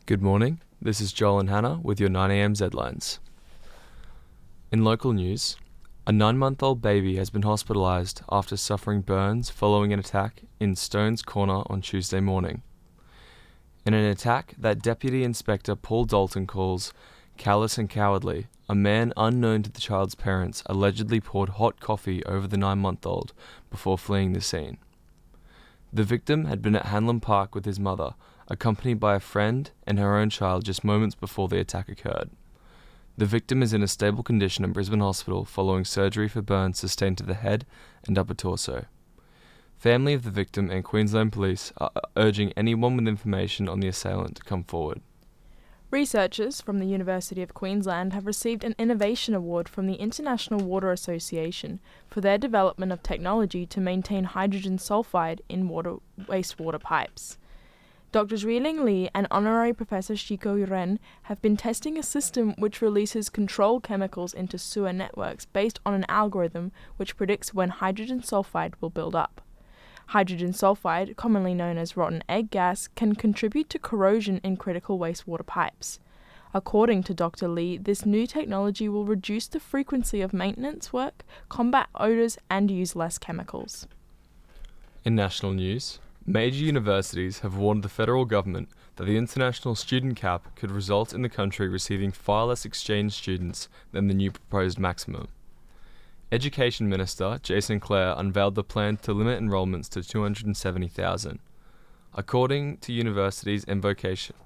Good morning, this is Joel and Hannah with your 9am Zlines. In local news, a 9-month-old baby has been hospitalised after suffering burns following an attack in Stones Corner on Tuesday morning. In an attack that Deputy Inspector Paul Dalton calls callous and cowardly, a man unknown to the child's parents allegedly poured hot coffee over the 9-month-old before fleeing the scene. The victim had been at Hanlon Park with his mother, accompanied by a friend and her own child just moments before the attack occurred. The victim is in a stable condition in Brisbane Hospital following surgery for burns sustained to the head and upper torso. Family of the victim and Queensland Police are urging anyone with information on the assailant to come forward. Researchers from the University of Queensland have received an Innovation Award from the International Water Association for their development of technology to maintain hydrogen sulfide in wastewater pipes. Drs. Ruiling Li and Honorary Professor Shiko Ren have been testing a system which releases control chemicals into sewer networks based on an algorithm which predicts when hydrogen sulfide will build up. Hydrogen sulfide, commonly known as rotten egg gas, can contribute to corrosion in critical wastewater pipes. According to Dr. Li, this new technology will reduce the frequency of maintenance work, combat odours, and use less chemicals. In national news, major universities have warned the federal government that the international student cap could result in the country receiving far less exchange students than the new proposed maximum. Education Minister Jason Clare unveiled the plan to limit enrolments to 270,000. According to universities and vocational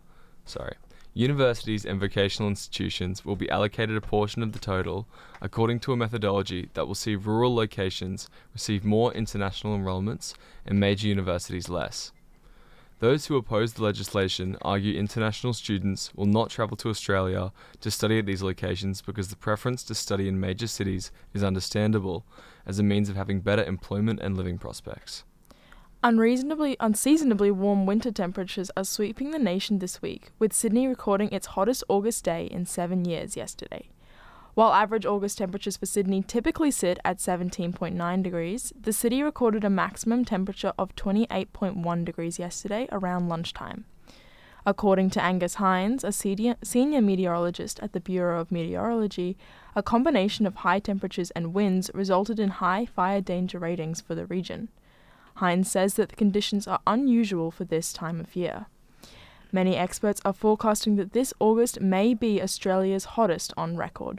institutions will be allocated a portion of the total according to a methodology that will see rural locations receive more international enrolments and major universities less. Those who oppose the legislation argue international students will not travel to Australia to study at these locations because the preference to study in major cities is understandable as a means of having better employment and living prospects. Unseasonably warm winter temperatures are sweeping the nation this week, with Sydney recording its hottest August day in 7 years yesterday. While average August temperatures for Sydney typically sit at 17.9 degrees, the city recorded a maximum temperature of 28.1 degrees yesterday around lunchtime. According to Angus Hines, a senior meteorologist at the Bureau of Meteorology, a combination of high temperatures and winds resulted in high fire danger ratings for the region. Hines says that the conditions are unusual for this time of year. Many experts are forecasting that this August may be Australia's hottest on record.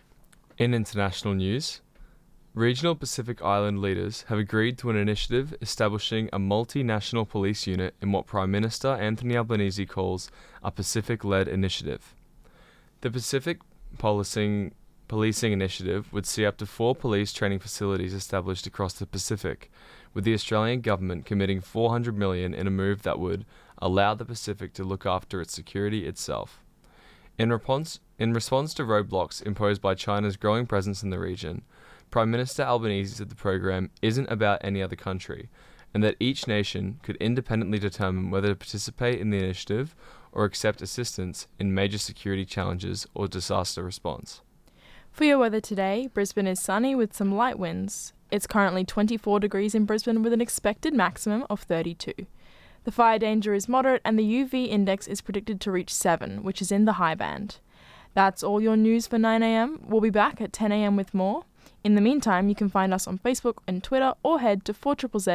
In international news, regional Pacific Island leaders have agreed to an initiative establishing a multinational police unit in what Prime Minister Anthony Albanese calls a Pacific-led initiative. The Pacific Policing Initiative would see up to 4 police training facilities established across the Pacific, with the Australian government committing $400 million in a move that would allow the Pacific to look after its security itself. In response to roadblocks imposed by China's growing presence in the region, Prime Minister Albanese said the program isn't about any other country, and that each nation could independently determine whether to participate in the initiative or accept assistance in major security challenges or disaster response. For your weather today, Brisbane is sunny with some light winds. It's currently 24 degrees in Brisbane with an expected maximum of 32. The fire danger is moderate and the UV index is predicted to reach 7, which is in the high band. That's all your news for 9am. We'll be back at 10am with more. In the meantime, you can find us on Facebook and Twitter or head to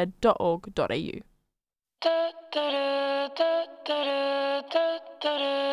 4ZZZ.org.au.